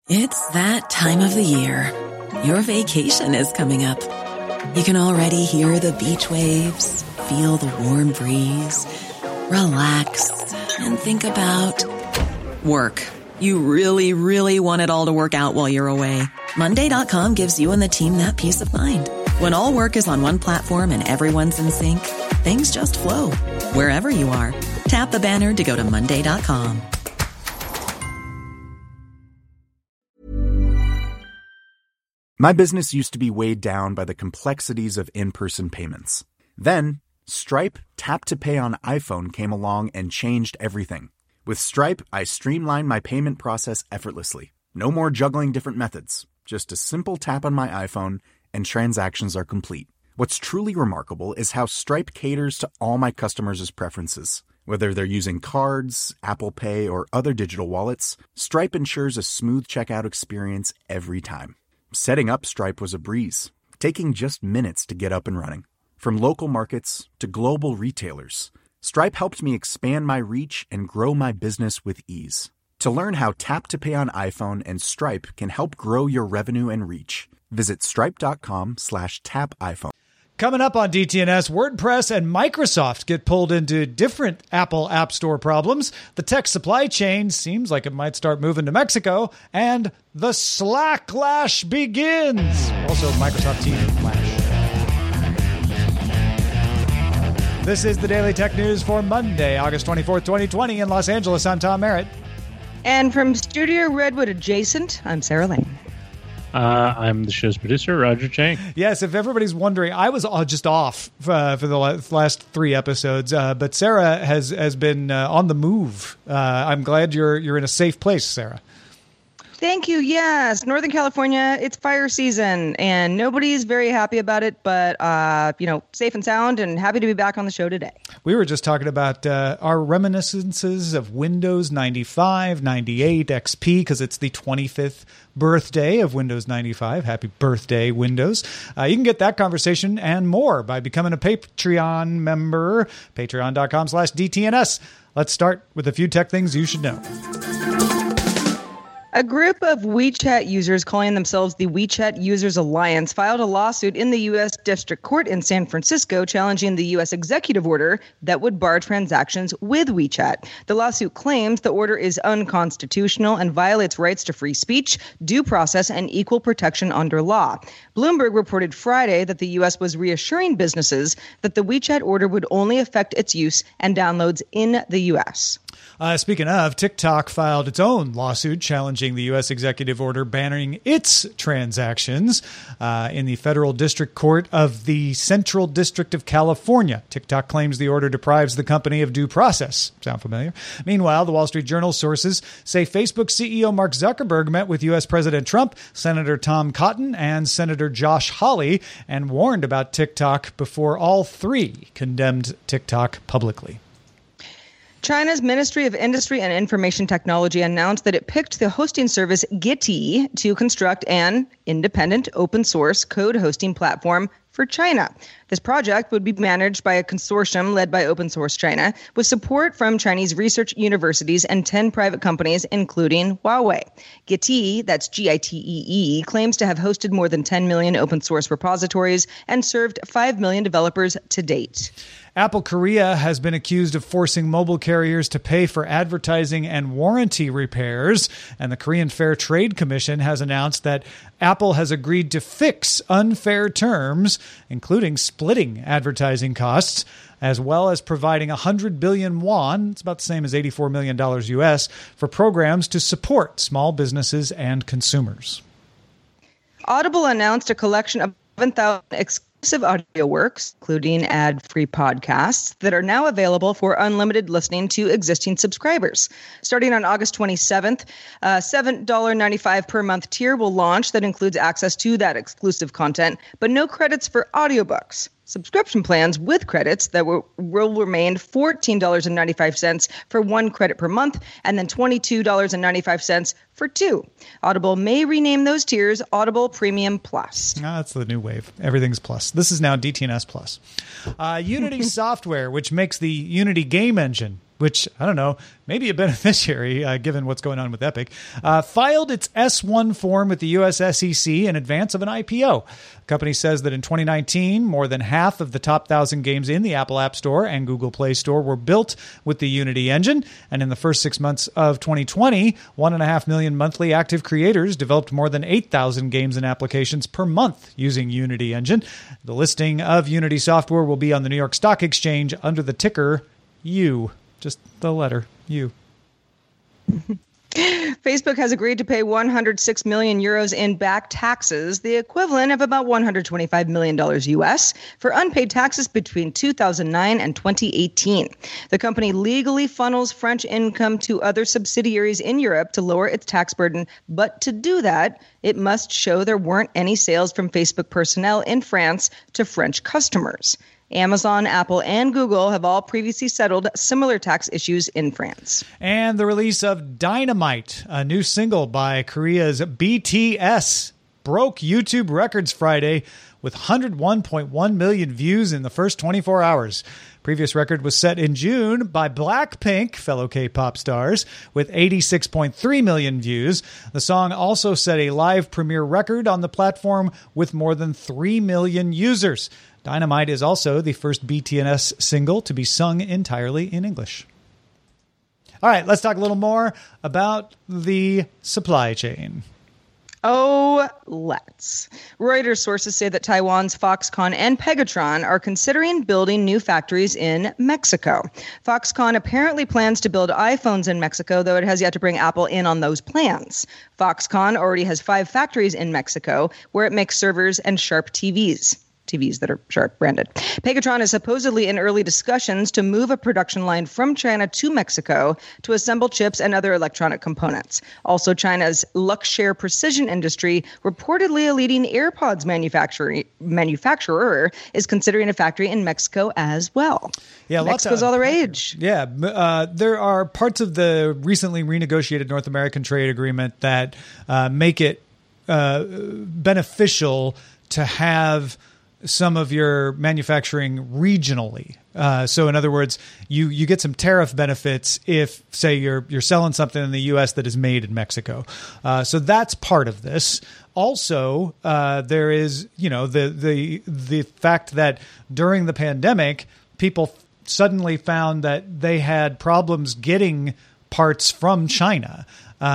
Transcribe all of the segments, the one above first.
It's that time of the year. Your vacation is coming up. You can already hear the beach waves, feel the warm breeze, relax, and think about work. You really, really want it all to work out while you're away. Monday.com gives you and the team that peace of mind. When all work is on one platform and everyone's in sync, things just flow. Wherever you are, tap the banner to go to Monday.com. My business used to be weighed down by the complexities of in-person payments. Then, Stripe Tap to Pay on iPhone came along and changed everything. With Stripe, I streamlined my payment process effortlessly. No more juggling different methods. Just a simple tap on my iPhone and transactions are complete. What's truly remarkable is how Stripe caters to all my customers' preferences. Whether they're using cards, Apple Pay, or other digital wallets, Stripe ensures a smooth checkout experience every time. Setting up Stripe was a breeze, taking just minutes to get up and running. From local markets to global retailers, Stripe helped me expand my reach and grow my business with ease. To learn how Tap to Pay on iPhone and Stripe can help grow your revenue and reach, visit stripe.com/tapiphone. Coming up on DTNS, WordPress and Microsoft get pulled into different Apple App Store problems. The tech supply chain seems like it might start moving to Mexico. And the Slacklash begins. Also, Microsoft Teams Flash. This is the Daily Tech News for Monday, August 24th, 2020 in Los Angeles. I'm Tom Merritt. And from Studio Redwood adjacent, I'm Sarah Lane. I'm the show's producer, Roger Chang. Yes, if everybody's wondering, I was just off for the last 3 episodes, but Sarah has been on the move. I'm glad you're in a safe place, Sarah. Thank you. Yes, Northern California, it's fire season, and nobody's very happy about it, but, safe and sound and happy to be back on the show today. We were just talking about our reminiscences of Windows 95, 98, XP, because it's the 25th birthday of Windows 95. Happy birthday, Windows. You can get that conversation and more by becoming a Patreon member, patreon.com/DTNS. Let's start with a few tech things you should know. A group of WeChat users calling themselves the WeChat Users Alliance filed a lawsuit in the U.S. District Court in San Francisco challenging the U.S. executive order that would bar transactions with WeChat. The lawsuit claims the order is unconstitutional and violates rights to free speech, due process, and equal protection under law. Bloomberg reported Friday that the U.S. was reassuring businesses that the WeChat order would only affect its use and downloads in the U.S. Speaking of, TikTok filed its own lawsuit challenging the U.S. executive order banning its transactions in the Federal District Court of the Central District of California. TikTok claims the order deprives the company of due process. Sound familiar? Meanwhile, the Wall Street Journal sources say Facebook CEO Mark Zuckerberg met with U.S. President Trump, Senator Tom Cotton, and Senator Josh Hawley and warned about TikTok before all three condemned TikTok publicly. China's Ministry of Industry and Information Technology announced that it picked the hosting service Gitee to construct an independent open source code hosting platform for China. This project would be managed by a consortium led by Open Source China, with support from Chinese research universities and 10 private companies, including Huawei. Gitee, that's Gitee, claims to have hosted more than 10 million open source repositories and served 5 million developers to date. Apple Korea has been accused of forcing mobile carriers to pay for advertising and warranty repairs, and the Korean Fair Trade Commission has announced that Apple has agreed to fix unfair terms, including splitting advertising costs, as well as providing 100 billion won, it's about the same as $84 million US, for programs to support small businesses and consumers. Audible announced a collection of 7,000 exclusive audio works, including ad-free podcasts, that are now available for unlimited listening to existing subscribers. Starting on August 27th, a $7.95 per month tier will launch that includes access to that exclusive content, but no credits for audiobooks. Subscription plans with credits that will remain $14.95 for 1 credit per month and then $22.95 for 2. Audible may rename those tiers Audible Premium Plus. That's the new wave. Everything's plus. This is now DTNS Plus. Unity Software, which makes the Unity game engine, which, I don't know, maybe a beneficiary given what's going on with Epic, filed its S-1 form with the U.S. SEC in advance of an IPO. The company says that in 2019, more than half of the top 1,000 games in the Apple App Store and Google Play Store were built with the Unity engine. And in the first 6 months of 2020, 1.5 million monthly active creators developed more than 8,000 games and applications per month using Unity engine. The listing of Unity software will be on the New York Stock Exchange under the ticker U. Just the letter U. Facebook has agreed to pay 106 million euros in back taxes, the equivalent of about $125 million US, for unpaid taxes between 2009 and 2018. The company legally funnels French income to other subsidiaries in Europe to lower its tax burden, but to do that, it must show there weren't any sales from Facebook personnel in France to French customers. Amazon, Apple, and Google have all previously settled similar tax issues in France. And the release of Dynamite, a new single by Korea's BTS, broke YouTube records Friday with 101.1 million views in the first 24 hours. Previous record was set in June by Blackpink, fellow K-pop stars, with 86.3 million views. The song also set a live premiere record on the platform with more than 3 million users. Dynamite is also the first BTS single to be sung entirely in English. All right, let's talk a little more about the supply chain. Oh, let's. Reuters sources say that Taiwan's Foxconn and Pegatron are considering building new factories in Mexico. Foxconn apparently plans to build iPhones in Mexico, though it has yet to bring Apple in on those plans. Foxconn already has 5 factories in Mexico where it makes servers and Sharp TVs that are Sharp branded. Pegatron is supposedly in early discussions to move a production line from China to Mexico to assemble chips and other electronic components. Also, China's Luxshare Precision Industry, reportedly a leading AirPods manufacturer, is considering a factory in Mexico as well. Yeah, Mexico's all the rage. Yeah, there are parts of the recently renegotiated North American trade agreement that make it beneficial to have some of your manufacturing regionally. So in other words, you get some tariff benefits if, say, you're selling something in the U.S. that is made in Mexico. So that's part of this. Also, there is, the fact that during the pandemic, people suddenly found that they had problems getting parts from China.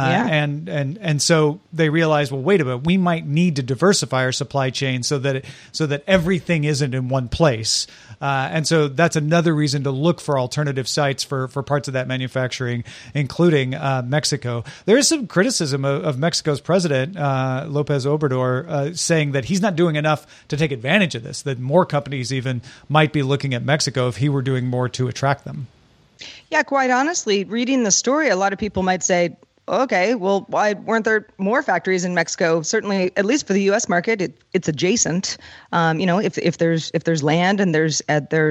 And so they realized, well, wait a minute, we might need to diversify our supply chain so that everything isn't in one place. And so that's another reason to look for alternative sites for parts of that manufacturing, including Mexico. There is some criticism of Mexico's president, López Obrador, saying that he's not doing enough to take advantage of this, that more companies even might be looking at Mexico if he were doing more to attract them. Yeah, quite honestly, reading the story, a lot of people might say, okay, well, why weren't there more factories in Mexico? Certainly, at least for the U.S. market, it's adjacent. If there's land and there's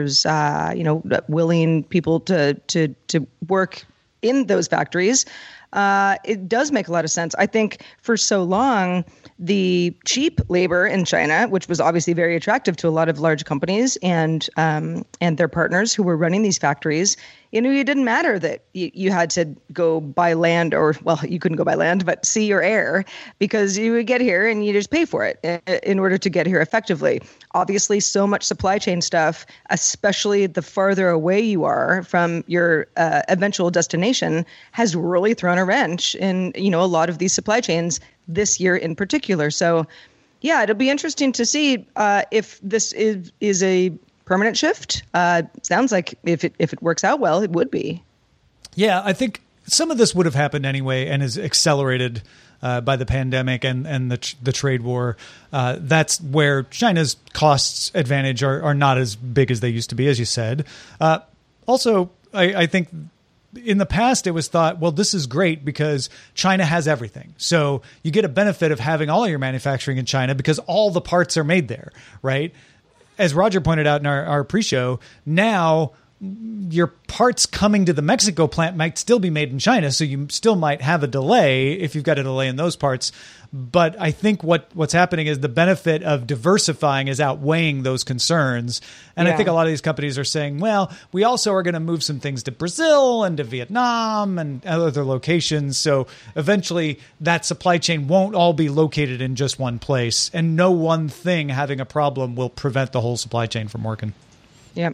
willing people to work in those factories, it does make a lot of sense. I think for so long, the cheap labor in China, which was obviously very attractive to a lot of large companies and their partners who were running these factories, it didn't matter that you had to go by land you couldn't go by land, but sea or air, because you would get here and you just pay for it in order to get here effectively. Obviously, so much supply chain stuff, especially the farther away you are from your eventual destination, has really thrown a wrench in, a lot of these supply chains this year in particular. So, yeah, it'll be interesting to see if this is a permanent shift. Sounds like if it works out well, it would be. Yeah, I think some of this would have happened anyway and is accelerated by the pandemic and the trade war. That's where China's costs advantage are not as big as they used to be, as you said. Also, I think in the past, it was thought, well, this is great because China has everything. So you get a benefit of having all of your manufacturing in China because all the parts are made there, right? As Roger pointed out in our pre-show, now your parts coming to the Mexico plant might still be made in China, so you still might have a delay if you've got a delay in those parts. But I think what's happening is the benefit of diversifying is outweighing those concerns. And I think a lot of these companies are saying, well, we also are going to move some things to Brazil and to Vietnam and other locations. So eventually that supply chain won't all be located in just one place. And no one thing having a problem will prevent the whole supply chain from working. Yep.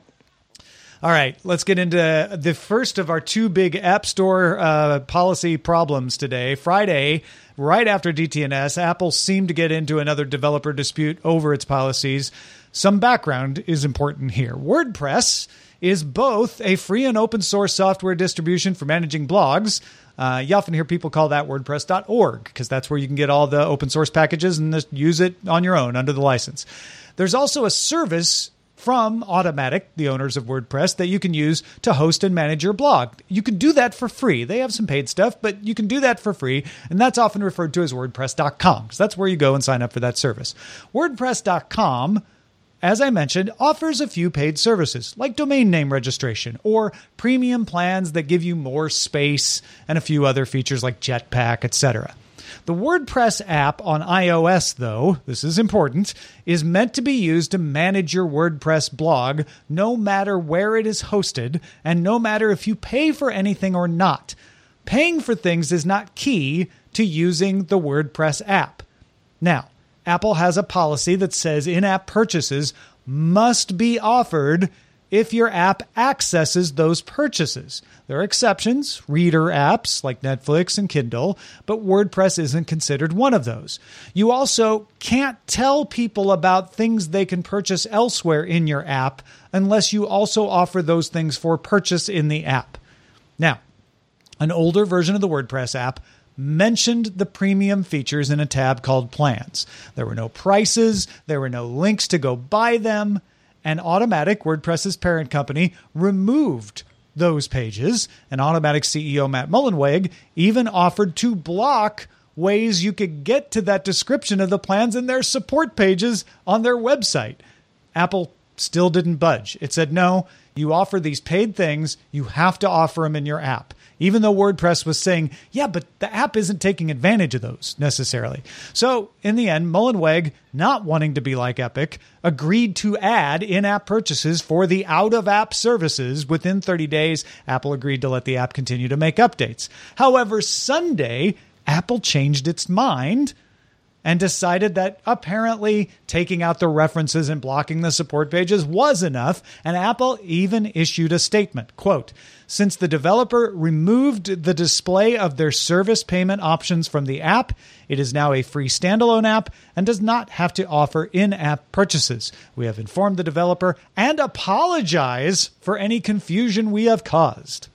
All right, let's get into the first of our two big App Store policy problems today. Friday, right after DTNS, Apple seemed to get into another developer dispute over its policies. Some background is important here. WordPress is both a free and open source software distribution for managing blogs. You often hear people call that WordPress.org because that's where you can get all the open source packages and just use it on your own under the license. There's also a service from Automattic, the owners of WordPress, that you can use to host and manage your blog. You can do that for free. They have some paid stuff, but you can do that for free, and that's often referred to as WordPress.com, because that's where you go and sign up for that service. WordPress.com, as I mentioned, offers a few paid services, like domain name registration, or premium plans that give you more space, and a few other features like Jetpack, etc. The WordPress app on iOS, though, this is important, is meant to be used to manage your WordPress blog no matter where it is hosted and no matter if you pay for anything or not. Paying for things is not key to using the WordPress app. Now, Apple has a policy that says in-app purchases must be offered if your app accesses those purchases. There are exceptions, reader apps like Netflix and Kindle, but WordPress isn't considered one of those. You also can't tell people about things they can purchase elsewhere in your app unless you also offer those things for purchase in the app. Now, an older version of the WordPress app mentioned the premium features in a tab called Plans. There were no prices, there were no links to go buy them, and Automattic, WordPress's parent company, removed those pages. And Automattic CEO Matt Mullenweg even offered to block ways you could get to that description of the plans in their support pages on their website. Apple still didn't budge. It said, no, you offer these paid things, you have to offer them in your app. Even though WordPress was saying, yeah, but the app isn't taking advantage of those necessarily. So in the end, Mullenweg, not wanting to be like Epic, agreed to add in-app purchases for the out-of-app services. Within 30 days, Apple agreed to let the app continue to make updates. However, Sunday, Apple changed its mind and decided that apparently taking out the references and blocking the support pages was enough, and Apple even issued a statement, quote, "Since the developer removed the display of their service payment options from the app, it is now a free standalone app and does not have to offer in-app purchases. We have informed the developer and apologize for any confusion we have caused."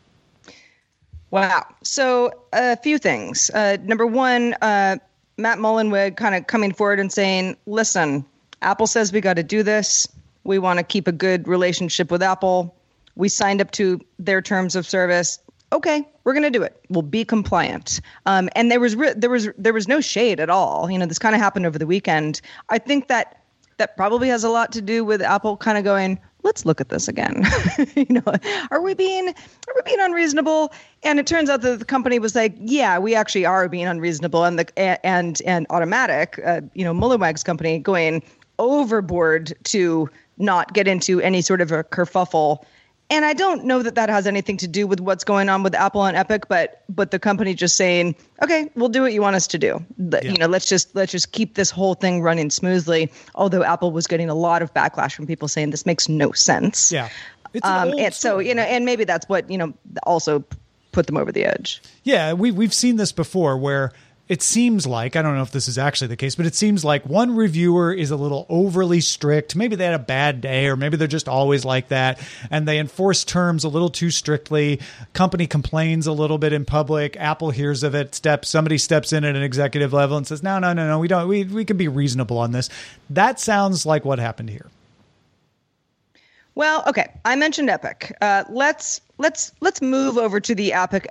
Wow. So a few things. Number one, Matt Mullenweg kind of coming forward and saying, listen, Apple says we got to do this. We want to keep a good relationship with Apple. We signed up to their terms of service. Okay, we're going to do it. We'll be compliant. And there was no shade at all. You know, this kind of happened over the weekend. I think that probably has a lot to do with Apple kind of going, let's look at this again. Are we being unreasonable? And it turns out that the company was like, yeah, we actually are being unreasonable. And Automattic, Mullenweg's company, going overboard to not get into any sort of a kerfuffle. And I don't know that has anything to do with what's going on with Apple and Epic, but the company just saying, okay, we'll do what you want us to do. Yeah. Let's just keep this whole thing running smoothly. Although Apple was getting a lot of backlash from people saying this makes no sense. Yeah. And so, and maybe that's what, also put them over the edge. Yeah. We've seen this before where it seems like, I don't know if this is actually the case, but it seems like one reviewer is a little overly strict. Maybe they had a bad day, or maybe they're just always like that, and they enforce terms a little too strictly. Company complains a little bit in public. Apple hears of it. Somebody steps in at an executive level and says, no, we don't. We can be reasonable on this. That sounds like what happened here. Well, okay. I mentioned Epic. Let's let's move over to the Epic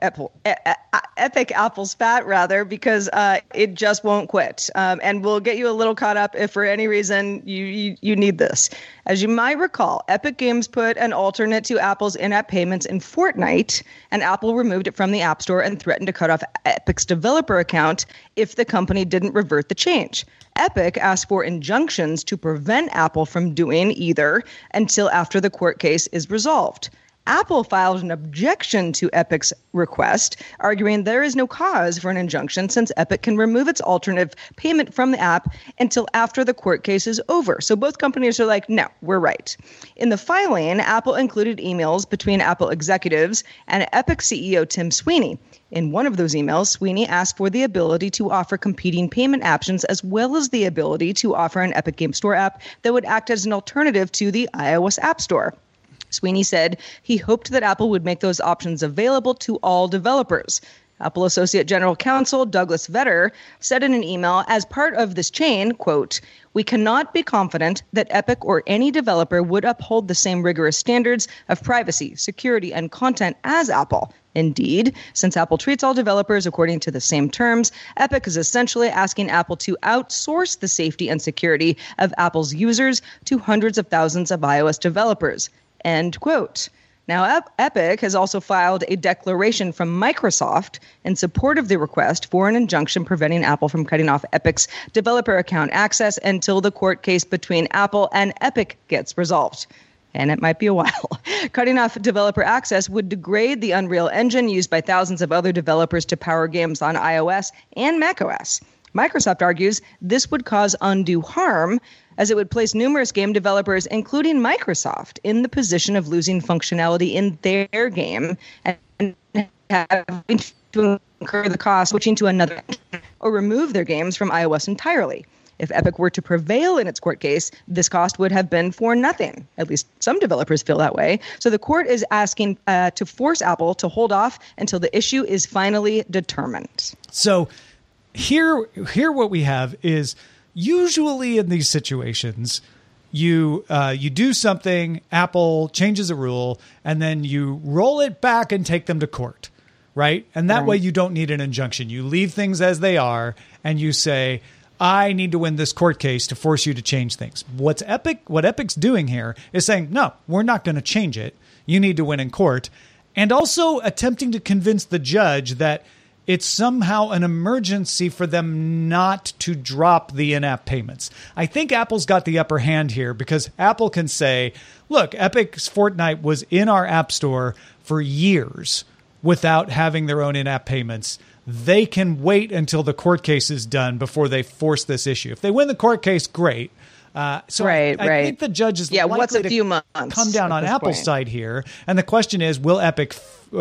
Apple spat rather, because it just won't quit. And we'll get you a little caught up if for any reason you need this. As you might recall, Epic Games put an alternate to Apple's in-app payments in Fortnite, and Apple removed it from the App Store and threatened to cut off Epic's developer account if the company didn't revert the change. Epic asked for injunctions to prevent Apple from doing either until after the court case is resolved. Apple filed an objection to Epic's request, arguing there is no cause for an injunction since Epic can remove its alternative payment from the app until after the court case is over. So both companies are like, no, we're right. In the filing, Apple included emails between Apple executives and Epic CEO Tim Sweeney. In one of those emails, Sweeney asked for the ability to offer competing payment options as well as the ability to offer an Epic Game Store app that would act as an alternative to the iOS App Store. Sweeney said he hoped that Apple would make those options available to all developers. Apple Associate General Counsel Douglas Vetter said in an email, as part of this chain, quote, "We cannot be confident that Epic or any developer would uphold the same rigorous standards of privacy, security, and content as Apple. Indeed, since Apple treats all developers according to the same terms, Epic is essentially asking Apple to outsource the safety and security of Apple's users to hundreds of thousands of iOS developers." End quote. Now, Epic has also filed a declaration from Microsoft in support of the request for an injunction preventing Apple from cutting off Epic's developer account access until the court case between Apple and Epic gets resolved. And it might be a while. Cutting off developer access would degrade the Unreal Engine used by thousands of other developers to power games on iOS and macOS. Microsoft argues this would cause undue harm, as it would place numerous game developers, including Microsoft, in the position of losing functionality in their game and having to incur the cost switching to another or remove their games from iOS entirely. If Epic were to prevail in its court case, this cost would have been for nothing. At least some developers feel that way. So the court is asking to force Apple to hold off until the issue is finally determined. So here what we have is, usually in these situations, you do something, Apple changes a rule, and then you roll it back and take them to court, right? And that way you don't need an injunction. You leave things as they are, and you say, I need to win this court case to force you to change things. What Epic's doing here is saying, no, we're not going to change it. You need to win in court. And also attempting to convince the judge that it's somehow an emergency for them not to drop the in-app payments. I think Apple's got the upper hand here because Apple can say, look, Epic's Fortnite was in our App Store for years without having their own in-app payments. They can wait until the court case is done before they force this issue. If they win the court case, great. I think the judge is likely to come down on Apple's side here. And the question is, will Epic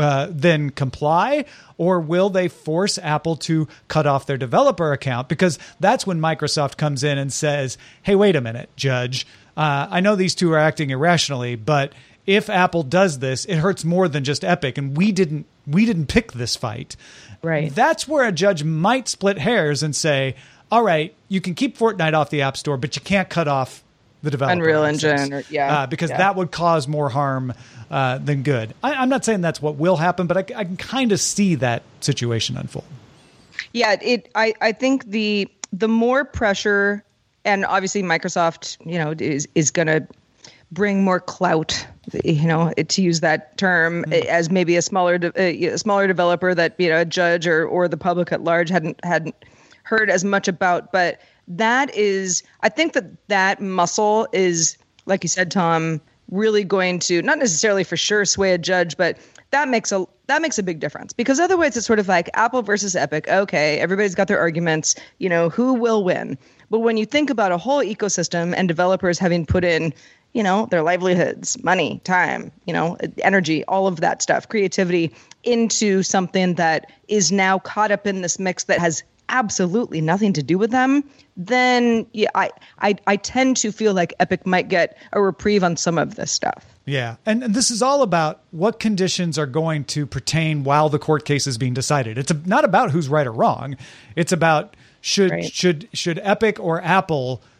then comply, or will they force Apple to cut off their developer account? Because that's when Microsoft comes in and says, hey, wait a minute, Judge. I know these two are acting irrationally, but if Apple does this, it hurts more than just Epic, and we didn't pick this fight. Right. That's where a judge might split hairs and say, all right, you can keep Fortnite off the App Store, but you can't cut off the developer Unreal access, Engine, because that would cause more harm than good. I'm not saying that's what will happen, but I can kind of see that situation unfold. Yeah, I think the more pressure, and obviously Microsoft, is going to bring more clout, to use that term, as maybe a smaller developer that a judge or the public at large hadn't heard as much about. But that is, I think that muscle is, like you said, Tom, really going to not necessarily for sure sway a judge, but that makes a big difference, because otherwise it's sort of like Apple versus Epic. Okay, everybody's got their arguments, who will win? But when you think about a whole ecosystem and developers having put in, their livelihoods, money, time, energy, all of that stuff, creativity into something that is now caught up in this mix that has absolutely nothing to do with them, then I tend to feel like Epic might get a reprieve on some of this stuff. Yeah. And this is all about what conditions are going to pertain while the court case is being decided. It's not about who's right or wrong. It's about should Epic or Apple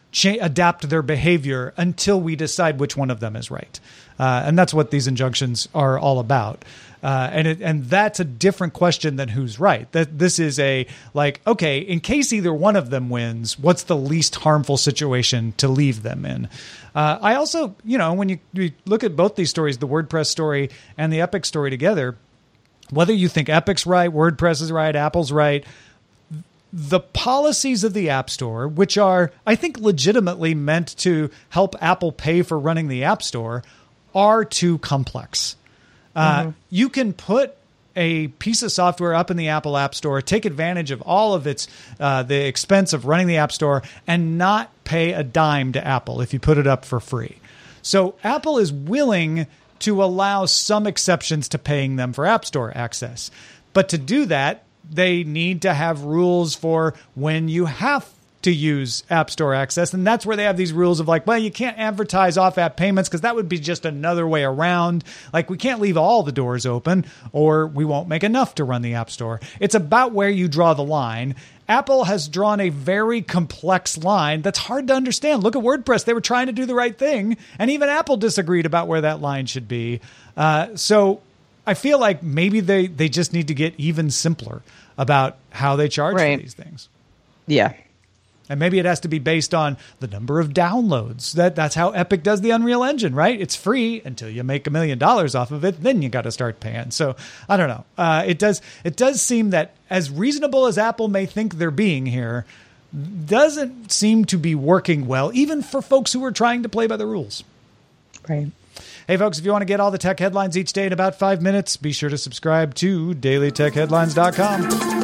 adapt their behavior until we decide which one of them is right. And that's what these injunctions are all about. And that's a different question than who's right. That this is okay, in case either one of them wins, what's the least harmful situation to leave them in? I also, when you look at both these stories, the WordPress story and the Epic story together, whether you think Epic's right, WordPress is right, Apple's right, the policies of the App Store, which are, I think, legitimately meant to help Apple pay for running the App Store, are too complex. You can put a piece of software up in the Apple App Store, take advantage of all of its the expense of running the App Store, and not pay a dime to Apple if you put it up for free. So Apple is willing to allow some exceptions to paying them for App Store access. But to do that, they need to have rules for when you have to use App Store access. And that's where they have these rules of you can't advertise off-app payments because that would be just another way around. We can't leave all the doors open or we won't make enough to run the App Store. It's about where you draw the line. Apple has drawn a very complex line that's hard to understand. Look at WordPress. They were trying to do the right thing, and even Apple disagreed about where that line should be. So I feel like maybe they just need to get even simpler about how they charge for these things. Yeah. And maybe it has to be based on the number of downloads. That's how Epic does the Unreal Engine, right? It's free until you make $1 million off of it. Then you got to start paying. So I don't know. It does seem that as reasonable as Apple may think they're being here, doesn't seem to be working well, even for folks who are trying to play by the rules. Right. Hey, folks, if you want to get all the tech headlines each day in about 5 minutes, be sure to subscribe to dailytechheadlines.com.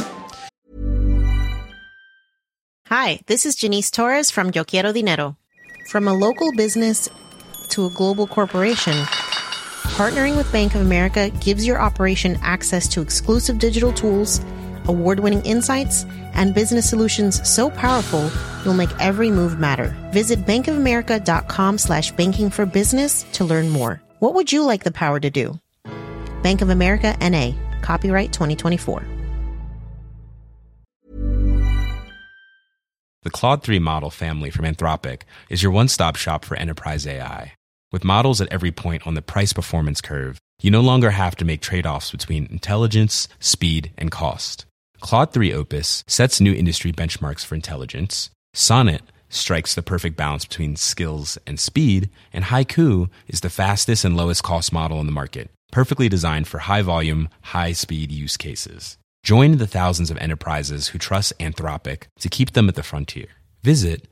Hi, this is Janice Torres from Yo Quiero Dinero. From a local business to a global corporation, partnering with Bank of America gives your operation access to exclusive digital tools, award-winning insights, and business solutions so powerful you'll make every move matter. Visit bankofamerica.com/banking for business to learn more. What would you like the power to do? Bank of America, N.A. Copyright 2024. The Claude 3 model family from Anthropic is your one-stop shop for enterprise AI. With models at every point on the price-performance curve, you no longer have to make trade-offs between intelligence, speed, and cost. Claude 3 Opus sets new industry benchmarks for intelligence, Sonnet strikes the perfect balance between skills and speed, and Haiku is the fastest and lowest cost model in the market, perfectly designed for high-volume, high-speed use cases. Join the thousands of enterprises who trust Anthropic to keep them at the frontier. Visit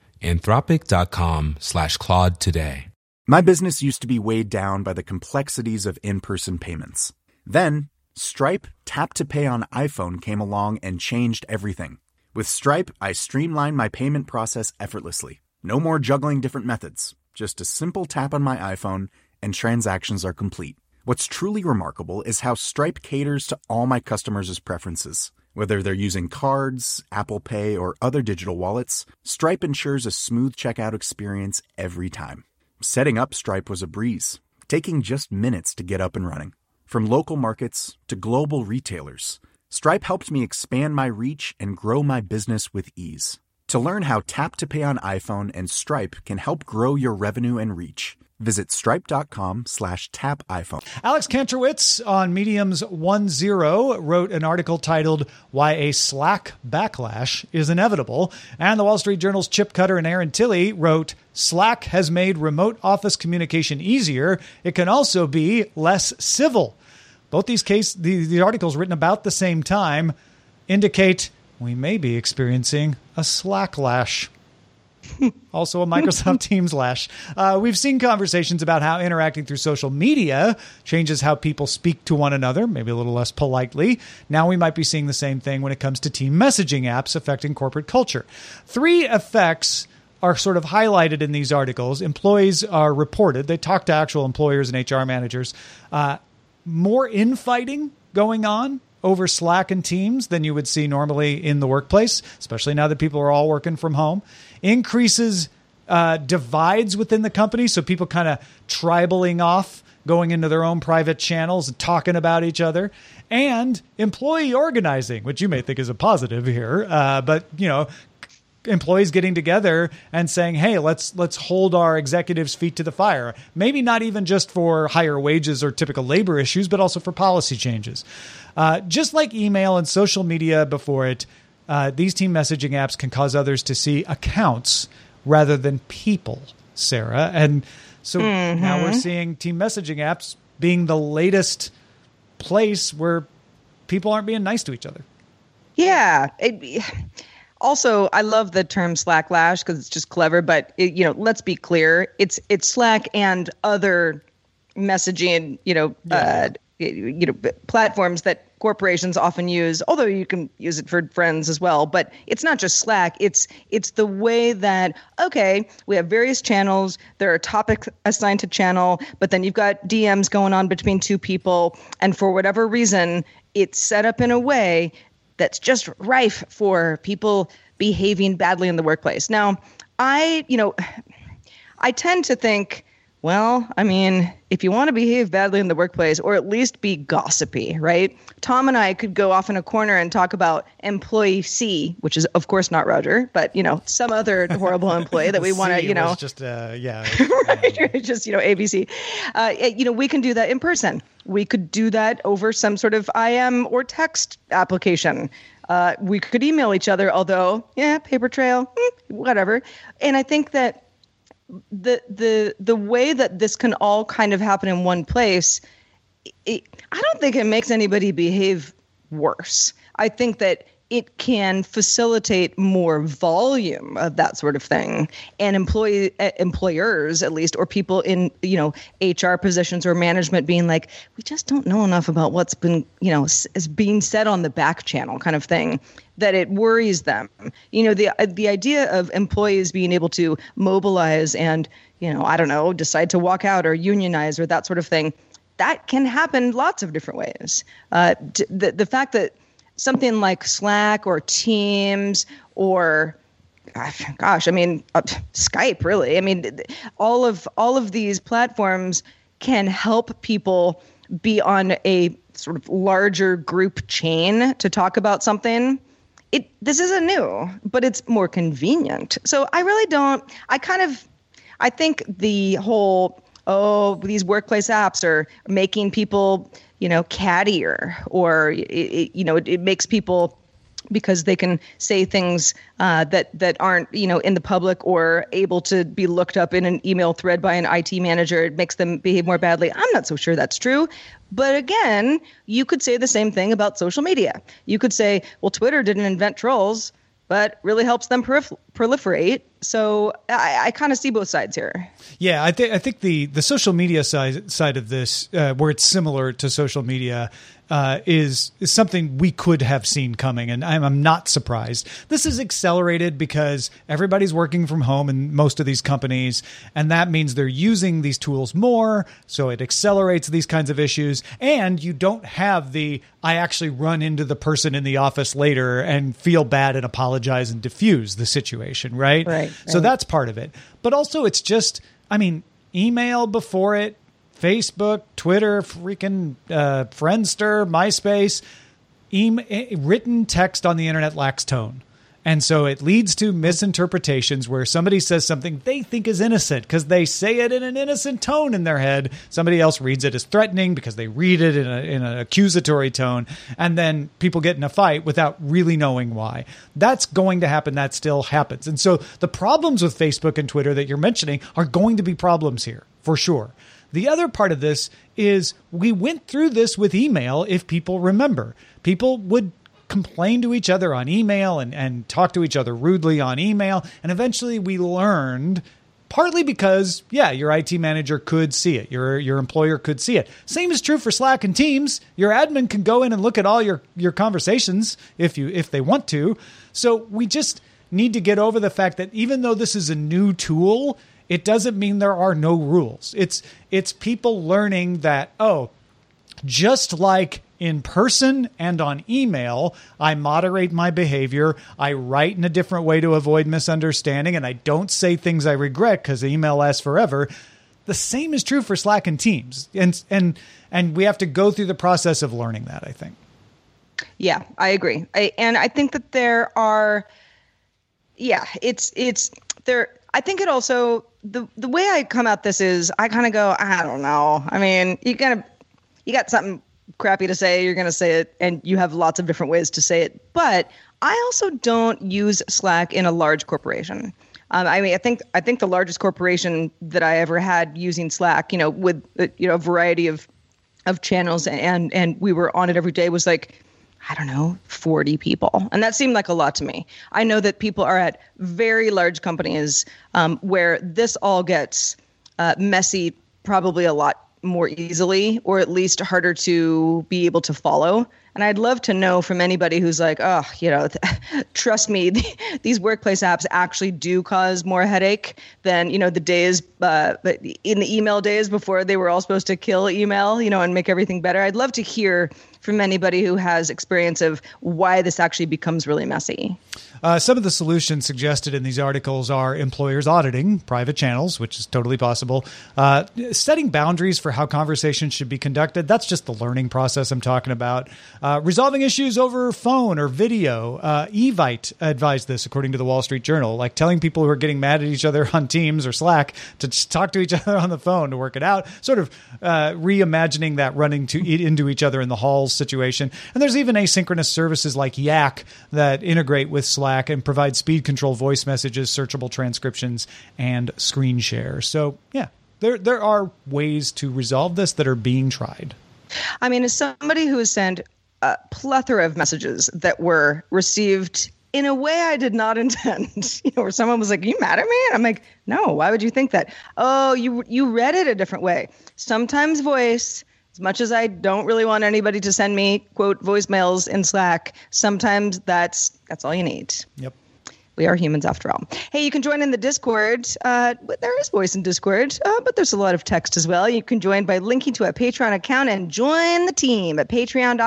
anthropic.com/Claude today. My business used to be weighed down by the complexities of in-person payments. Then, Stripe Tap to Pay on iPhone came along and changed everything. With Stripe, I streamlined my payment process effortlessly. No more juggling different methods. Just a simple tap on my iPhone and transactions are complete. What's truly remarkable is how Stripe caters to all my customers' preferences. Whether they're using cards, Apple Pay, or other digital wallets, Stripe ensures a smooth checkout experience every time. Setting up Stripe was a breeze, taking just minutes to get up and running. From local markets to global retailers, Stripe helped me expand my reach and grow my business with ease. To learn how Tap to Pay on iPhone and Stripe can help grow your revenue and reach, visit stripe.com/tapiphone. Alex Kantrowitz on Medium's 1.0 wrote an article titled Why a Slack Backlash is Inevitable. And the Wall Street Journal's Chip Cutter and Aaron Tilley wrote, Slack has made remote office communication easier. It can also be less civil. Both the articles written about the same time indicate we may be experiencing a Slacklash. Also a Microsoft Teams lash. We've seen conversations about how interacting through social media changes how people speak to one another, maybe a little less politely. Now we might be seeing the same thing when it comes to team messaging apps affecting corporate culture. 3 effects are sort of highlighted in these articles. Employees are reported. They talk to actual employers and HR managers. More infighting going on over Slack and Teams than you would see normally in the workplace, especially now that people are all working from home. Increases divides within the company, so people kind of tribaling off, going into their own private channels and talking about each other. And employee organizing, which you may think is a positive here, but employees getting together and saying, hey, let's hold our executives' feet to the fire. Maybe not even just for higher wages or typical labor issues, but also for policy changes. Just like email and social media before it, these team messaging apps can cause others to see accounts rather than people, Sarah. And so now we're seeing team messaging apps being the latest place where people aren't being nice to each other. Yeah. Also, I love the term Slacklash because it's just clever. But let's be clear: it's Slack and other messaging, platforms that corporations often use. Although you can use it for friends as well. But it's not just Slack. It's the way that we have various channels. There are topics assigned to channel, but then you've got DMs going on between two people, and for whatever reason, it's set up in a way that's just rife for people behaving badly in the workplace. Now, I tend to think, well, I mean, if you want to behave badly in the workplace, or at least be gossipy, right? Tom and I could go off in a corner and talk about employee C, which is, of course, not Roger, but, some other horrible employee that we want to, just, right? Just, ABC. We can do that in person. We could do that over some sort of IM or text application. We could email each other, although, paper trail, whatever. And I think that the way that this can all kind of happen in one place, I don't think it makes anybody behave worse. I think that it can facilitate more volume of that sort of thing, and employers, at least, or people in HR positions or management being like, we just don't know enough about what's been is being said on the back channel, kind of thing, that it worries them. The idea of employees being able to mobilize and decide to walk out or unionize or that sort of thing, that can happen lots of different ways. The fact that something like Slack or Teams or, Skype, really. I mean, all of these platforms can help people be on a sort of larger group chain to talk about something. This isn't new, but it's more convenient. So I think the whole, these workplace apps are making people cattier, or it makes people, because they can say things that aren't in the public or able to be looked up in an email thread by an IT manager. It makes them behave more badly. I'm not so sure that's true. But again, you could say the same thing about social media. You could say, well, Twitter didn't invent trolls, but really helps them proliferate. So I kind of see both sides here. Yeah, I think the social media side of this, where it's similar to social media, is something we could have seen coming, and I'm not surprised. This is accelerated because everybody's working from home in most of these companies, and that means they're using these tools more, so it accelerates these kinds of issues, and you don't have I actually run into the person in the office later and feel bad and apologize and diffuse the situation, right? Right. So that's part of it. But also it's just, email before it, Facebook, Twitter, freaking Friendster, MySpace, written text on the internet lacks tone. And so it leads to misinterpretations where somebody says something they think is innocent because they say it in an innocent tone in their head. Somebody else reads it as threatening because they read it in an accusatory tone. And then people get in a fight without really knowing why. That's going to happen. That still happens. And so the problems with Facebook and Twitter that you're mentioning are going to be problems here for sure. The other part of this is we went through this with email, if people remember. People would complain to each other on email and talk to each other rudely on email. And eventually we learned, partly because, your IT manager could see it. Your employer could see it. Same is true for Slack and Teams. Your admin can go in and look at all your conversations if they want to. So we just need to get over the fact that even though this is a new tool, it doesn't mean there are no rules. It's people learning that, just like in person and on email, I moderate my behavior. I write in a different way to avoid misunderstanding, and I don't say things I regret because email lasts forever. The same is true for Slack and Teams, and we have to go through the process of learning that, I think. Yeah, I agree. And I think that there are Yeah, it's there. I think it also, the way I come at this is I kind of go, I don't know. I mean, you got something crappy to say, you're going to say it, and you have lots of different ways to say it. But I also don't use Slack in a large corporation. I mean, I think the largest corporation that I ever had using Slack, with a variety of channels and we were on it every day was like, I don't know, 40 people. And that seemed like a lot to me. I know that people are at very large companies where this all gets messy probably a lot more easily, or at least harder to be able to follow. And I'd love to know from anybody who's like, trust me, these workplace apps actually do cause more headache than, the days in the email days before they were all supposed to kill email, and make everything better. I'd love to hear from anybody who has experience of why this actually becomes really messy. Some of the solutions suggested in these articles are employers auditing private channels, which is totally possible. Setting boundaries for how conversations should be conducted. That's just the learning process I'm talking about. Resolving issues over phone or video. Evite advised this, according to the Wall Street Journal, like telling people who are getting mad at each other on Teams or Slack to just talk to each other on the phone to work it out. Sort of reimagining that running into each other in the halls situation. And there's even asynchronous services like Yak that integrate with Slack and provide speed control voice messages, searchable transcriptions, and screen share. So, yeah, there are ways to resolve this that are being tried. I mean, as somebody who has sent a plethora of messages that were received in a way I did not intend, where someone was like, "Are you mad at me?" And I'm like, "No, why would you think that?" Oh, you read it a different way. Sometimes voice, as much as I don't really want anybody to send me, quote, voicemails in Slack, sometimes that's all you need. Yep. We are humans after all. Hey, you can join in the Discord. There is voice in Discord, but there's a lot of text as well. You can join by linking to a Patreon account and join the team at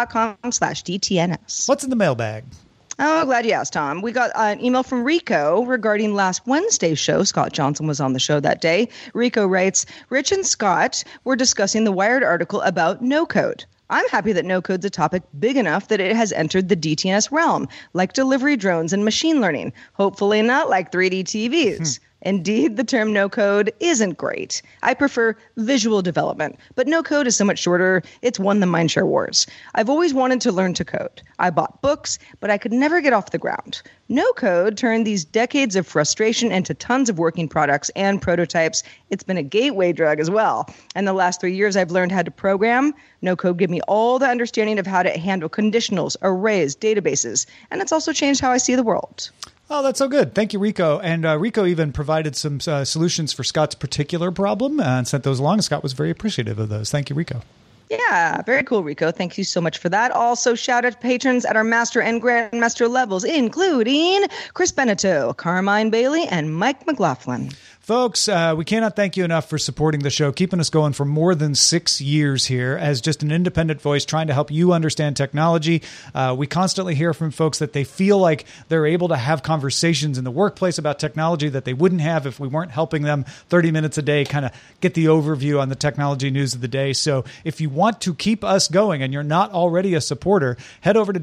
patreon.com/DTNS. What's in the mailbag? Oh, glad you asked, Tom. We got an email from Rico regarding last Wednesday's show. Scott Johnson was on the show that day. Rico writes, Rich and Scott were discussing the Wired article about no-code. I'm happy that no-code's a topic big enough that it has entered the DTNS realm, like delivery drones and machine learning. Hopefully not like 3D TVs. Indeed, the term no-code isn't great. I prefer visual development, but no-code is so much shorter, it's won the mindshare wars. I've always wanted to learn to code. I bought books, but I could never get off the ground. No-code turned these decades of frustration into tons of working products and prototypes. It's been a gateway drug as well. And the last 3 years, I've learned how to program. No-code gave me all the understanding of how to handle conditionals, arrays, databases, and it's also changed how I see the world. Oh, that's so good. Thank you, Rico. And Rico even provided some solutions for Scott's particular problem and sent those along. Scott was very appreciative of those. Thank you, Rico. Yeah, very cool, Rico. Thank you so much for that. Also, shout out to patrons at our Master and Grandmaster levels, including Chris Beneteau, Carmine Bailey, and Mike McLaughlin. Folks, we cannot thank you enough for supporting the show, keeping us going for more than 6 years here as just an independent voice trying to help you understand technology. We constantly hear from folks that they feel like they're able to have conversations in the workplace about technology that they wouldn't have if we weren't helping them 30 minutes a day kind of get the overview on the technology news of the day. So if you want to keep us going and you're not already a supporter, head over to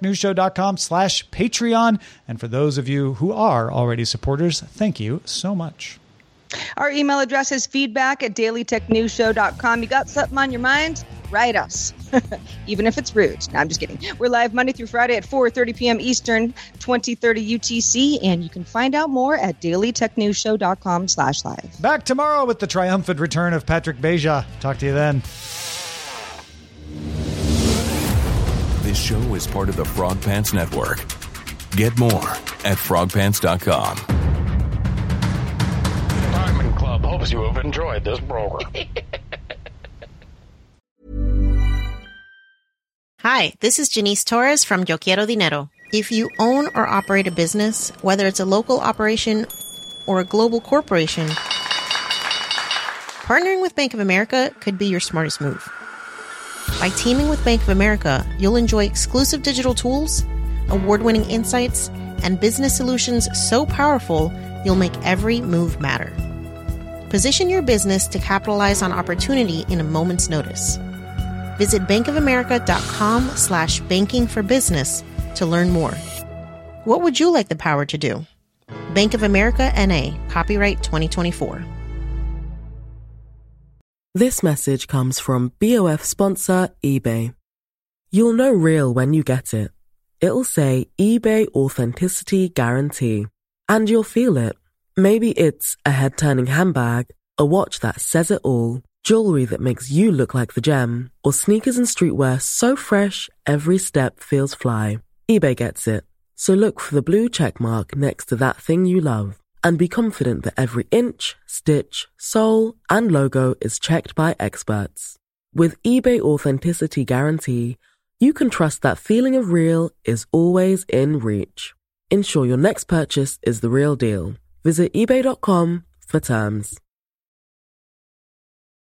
dailytechnewsshow.com/Patreon. And for those of you who are already supporters, thank you so much. Our email address is feedback@dailytechnewsshow.com. You got something on your mind? Write us. Even if it's rude. No, I'm just kidding. We're live Monday through Friday at 4:30 p.m. Eastern, 2030 UTC, and you can find out more at dailytechnewsshow.com/live. Back tomorrow with the triumphant return of Patrick Beja. Talk to you then. This show is part of the Frog Pants Network. Get more at frogpants.com. Diamond Club hopes you have enjoyed this program. Hi, this is Janice Torres from Yo Quiero Dinero. If you own or operate a business, whether it's a local operation or a global corporation, partnering with Bank of America could be your smartest move. By teaming with Bank of America, you'll enjoy exclusive digital tools, award-winning insights, and business solutions so powerful, you'll make every move matter. Position your business to capitalize on opportunity in a moment's notice. Visit bankofamerica.com/banking for business to learn more. What would you like the power to do? Bank of America N.A., copyright 2024. This message comes from BOF sponsor eBay. You'll know real when you get it. It'll say eBay Authenticity Guarantee. And you'll feel it. Maybe it's a head-turning handbag, a watch that says it all, jewelry that makes you look like the gem, or sneakers and streetwear so fresh every step feels fly. eBay gets it. So look for the blue check mark next to that thing you love. And be confident that every inch, stitch, sole, and logo is checked by experts. With eBay Authenticity Guarantee, you can trust that feeling of real is always in reach. Ensure your next purchase is the real deal. Visit eBay.com for terms.